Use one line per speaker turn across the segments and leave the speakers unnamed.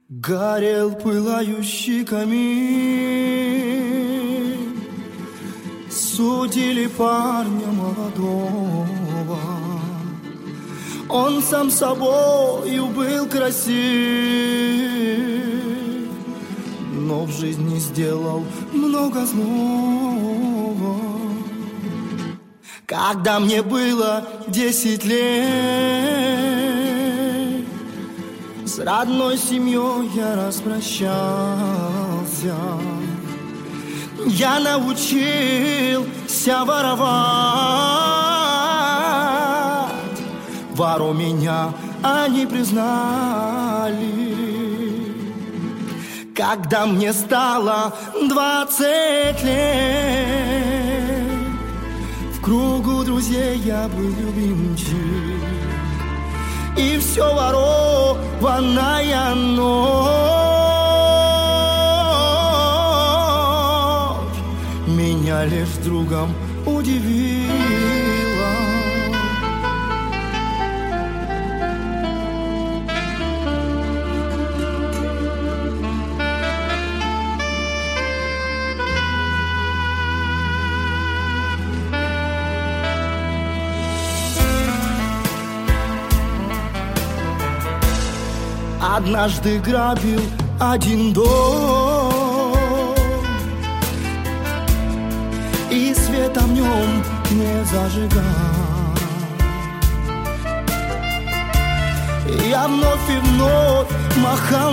Горел пылающий камин, судили парня молодого. Он сам собою был красив, но в жизни сделал много злого. Когда мне было 10 лет, с родной семьей я распрощался. Я научился воровать, вору меня они признали. Когда мне стало 20 лет, в кругу друзей я был любимчик, и все ворованная ночь меня лишь другом удивила. Однажды грабил один дом, и света в нем не зажигал. Я вновь и вновь махал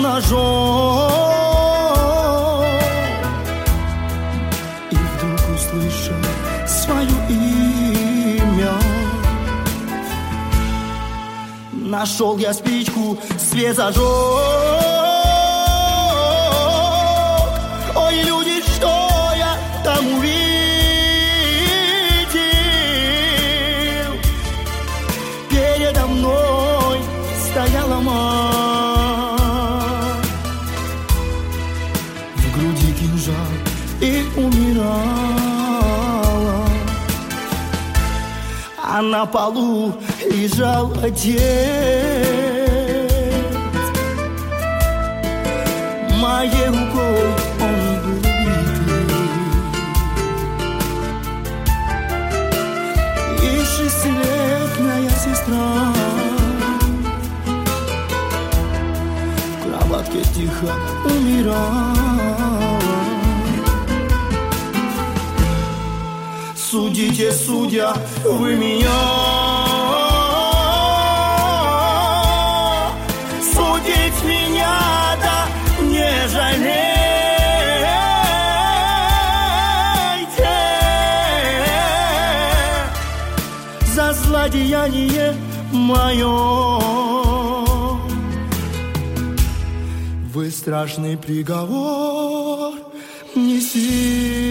ножом, и вдруг услышал свое имя. Нашел я спичку, свет зажег. Ой, люди, что я там увидел? Передо мной стояла мать, в груди кинжал и умирала. А на полу лежал отец, моей рукой он был убит. И 6-летняя сестра в кроватке тихо умирала. Судите, судья, вы меня, судить меня, да не жалейте за злодеяние мое. Вы страшный приговор несите.